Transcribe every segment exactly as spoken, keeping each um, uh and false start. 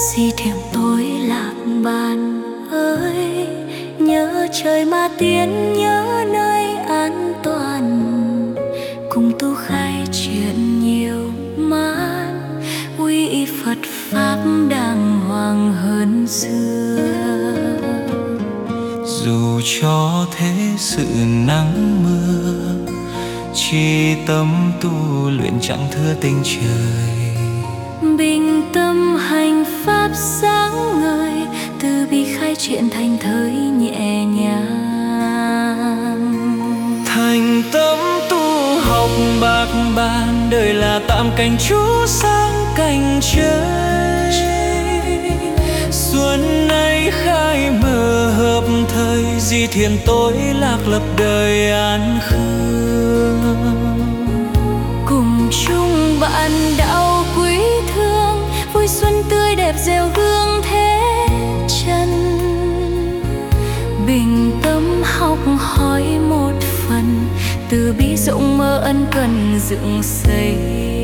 Gì thèm tôi lạc bàn ơi, nhớ trời mà tiến, nhớ nơi an toàn, cùng tu khai chuyện nhiều man, quy Phật pháp đàng hoàng hơn xưa. Dù cho thế sự nắng mưa, chỉ tâm tu luyện chẳng thưa tình trời. Bình tâm hành pháp sáng ngời, từ bi khai triển thành thới nhẹ nhàng. Thành tâm tu học bạc bàn, đời là tạm cảnh chú sáng cảnh trời. Xuân nay khai mở hợp thời, di thiền tối lạc lập đời an khương. Cùng chung bạn đạo quý thương, vui xuân tươi đẹp gieo hương thế chân. Bình tâm học hỏi một phần, từ bi rộng mơ ân cần dựng xây.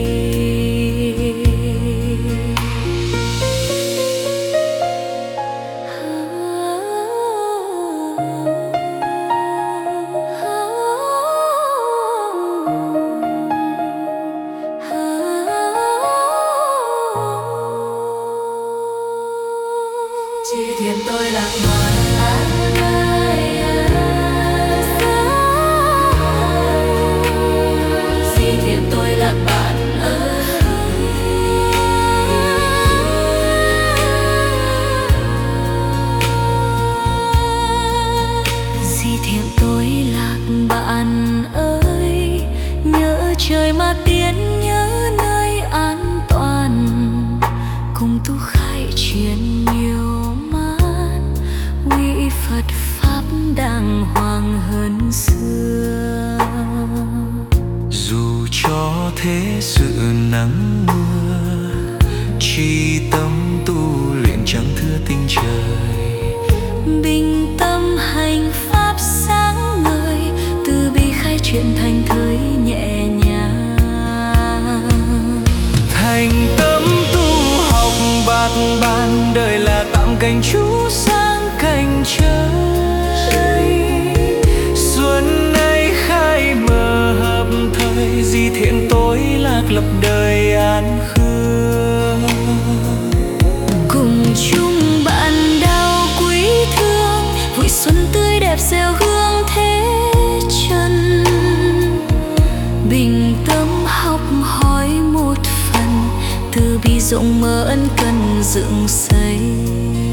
Chỉ thiền tôi lạc bàn Chỉ thiền tôi lạc bàn Chỉ thiền tôi lạc bạn ơi, nhớ trời mà tiến, nhớ nơi an toàn, cùng tu khai chuyện nhiều man, quy Phật pháp đàng hoàng hơn xưa. Dù cho thế sự nắng mưa, chỉ tâm tu luyện chẳng thưa tình trời. Bình tâm hành pháp sáng ngời, từ bi khai chuyện thành thới nhẹ nhàng. Thành tâm tu học bát ban, đời là tạm cảnh chú sáng cảnh trời. Xuân nay khai mở hợp thời, di thiện tối lạc lập đời an khương. Cùng chung bạn đạo quý thương, vui xuân tươi đẹp gieo hương thế chân. Bình tâm học hỏi một phần, từ bi rộng mơ ân cần dựng xây.